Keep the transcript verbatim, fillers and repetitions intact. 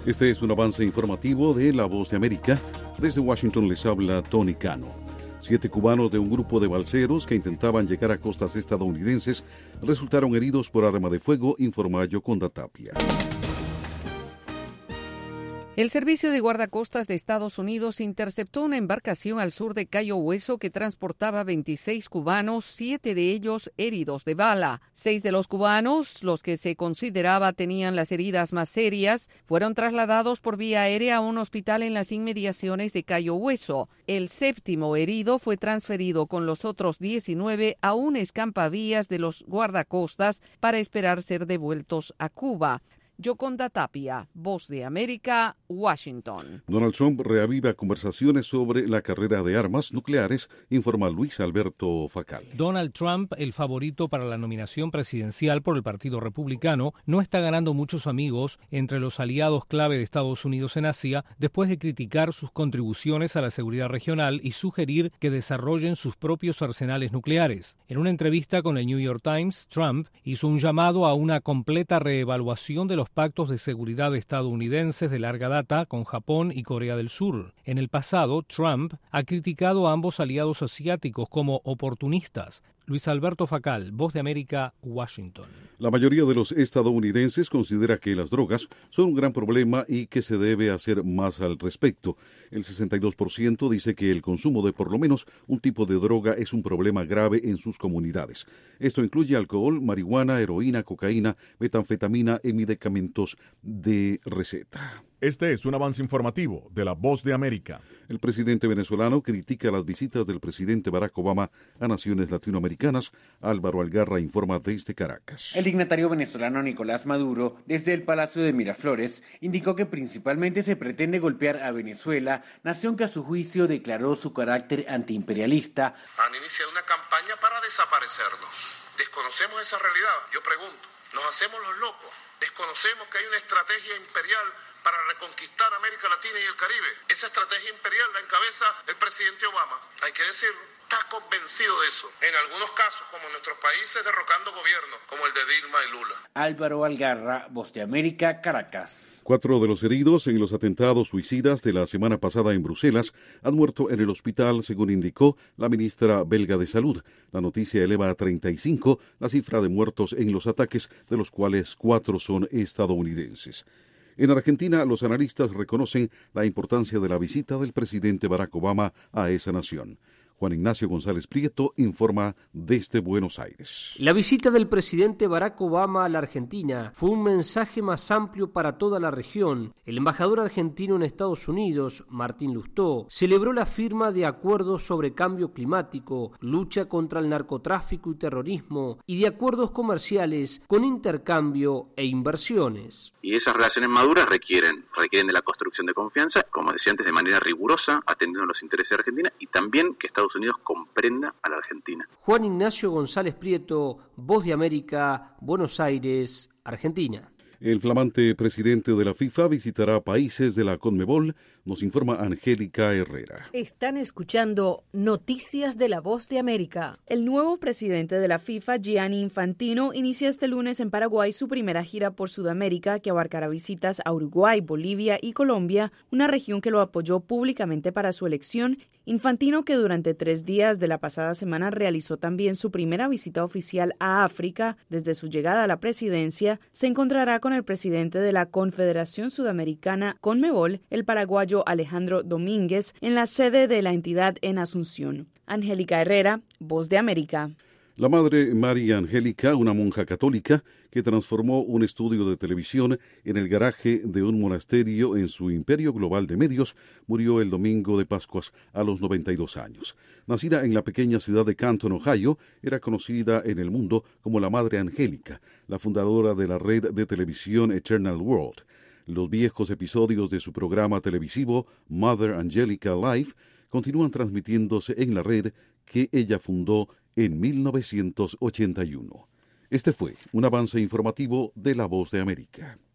Este es un avance informativo de La Voz de América. Desde Washington les habla Tony Cano. Siete cubanos de un grupo de balseros que intentaban llegar a costas estadounidenses resultaron heridos por arma de fuego, informa Yoconda Tapia. El Servicio de Guardacostas de Estados Unidos interceptó una embarcación al sur de Cayo Hueso que transportaba veintiséis cubanos, siete de ellos heridos de bala. Seis de los cubanos, los que se consideraba tenían las heridas más serias, fueron trasladados por vía aérea a un hospital en las inmediaciones de Cayo Hueso. El séptimo herido fue transferido con los otros diecinueve a un escampavías de los guardacostas para esperar ser devueltos a Cuba. Yoconda Tapia, Voz de América, Washington. Donald Trump reaviva conversaciones sobre la carrera de armas nucleares, informa Luis Alberto Facal. Donald Trump, el favorito para la nominación presidencial por el Partido Republicano, no está ganando muchos amigos entre los aliados clave de Estados Unidos en Asia después de criticar sus contribuciones a la seguridad regional y sugerir que desarrollen sus propios arsenales nucleares. En una entrevista con el New York Times, Trump hizo un llamado a una completa reevaluación de los pactos de seguridad estadounidenses de larga data con Japón y Corea del Sur. En el pasado, Trump ha criticado a ambos aliados asiáticos como oportunistas. Luis Alberto Facal, Voz de América, Washington. La mayoría de los estadounidenses considera que las drogas son un gran problema y que se debe hacer más al respecto. El sesenta y dos por ciento dice que el consumo de por lo menos un tipo de droga es un problema grave en sus comunidades. Esto incluye alcohol, marihuana, heroína, cocaína, metanfetamina y medicamentos de receta. Este es un avance informativo de La Voz de América. El presidente venezolano critica las visitas del presidente Barack Obama a naciones latinoamericanas. Álvaro Algarra informa desde Caracas. El dignatario venezolano Nicolás Maduro, desde el Palacio de Miraflores, indicó que principalmente se pretende golpear a Venezuela, nación que a su juicio declaró su carácter antiimperialista. Han iniciado una campaña para desaparecernos. ¿Desconocemos esa realidad? Yo pregunto, ¿nos hacemos los locos? ¿Desconocemos que hay una estrategia imperial para reconquistar América Latina y el Caribe? Esa estrategia imperial la encabeza el presidente Obama, hay que decirlo. Está convencido de eso. En algunos casos, como en nuestros países, derrocando gobiernos, como el de Dilma y Lula. Álvaro Algarra, Voz de América, Caracas. Cuatro de los heridos en los atentados suicidas de la semana pasada en Bruselas han muerto en el hospital, según indicó la ministra belga de Salud. La noticia eleva a treinta y cinco la cifra de muertos en los ataques, de los cuales cuatro son estadounidenses. En Argentina, los analistas reconocen la importancia de la visita del presidente Barack Obama a esa nación. Juan Ignacio González Prieto informa desde Buenos Aires. La visita del presidente Barack Obama a la Argentina fue un mensaje más amplio para toda la región. El embajador argentino en Estados Unidos, Martín Lustó, celebró la firma de acuerdos sobre cambio climático, lucha contra el narcotráfico y terrorismo y de acuerdos comerciales con intercambio e inversiones. Y esas relaciones maduras requieren, requieren de la construcción de confianza, como decía antes, de manera rigurosa, atendiendo a los intereses de Argentina y también que Estados Unidos comprenda a la Argentina. Juan Ignacio González Prieto, Voz de América, Buenos Aires, Argentina. El flamante presidente de la FIFA visitará países de la Conmebol, nos informa Angélica Herrera. Están escuchando Noticias de la Voz de América. El nuevo presidente de la FIFA, Gianni Infantino, inicia este lunes en Paraguay su primera gira por Sudamérica, que abarcará visitas a Uruguay, Bolivia y Colombia, una región que lo apoyó públicamente para su elección. Infantino, que durante tres días de la pasada semana realizó también su primera visita oficial a África desde su llegada a la presidencia, se encontrará con el presidente de la Confederación Sudamericana Conmebol, el paraguayo Alejandro Domínguez, en la sede de la entidad en Asunción. Angélica Herrera, Voz de América. La madre María Angélica, una monja católica que transformó un estudio de televisión en el garaje de un monasterio en su imperio global de medios, murió el domingo de Pascuas a los noventa y dos años. Nacida en la pequeña ciudad de Canton, Ohio, era conocida en el mundo como la Madre Angélica, la fundadora de la red de televisión Eternal World. Los viejos episodios de su programa televisivo Mother Angelica Live continúan transmitiéndose en la red que ella fundó en mil novecientos ochenta y uno. Este fue un avance informativo de La Voz de América.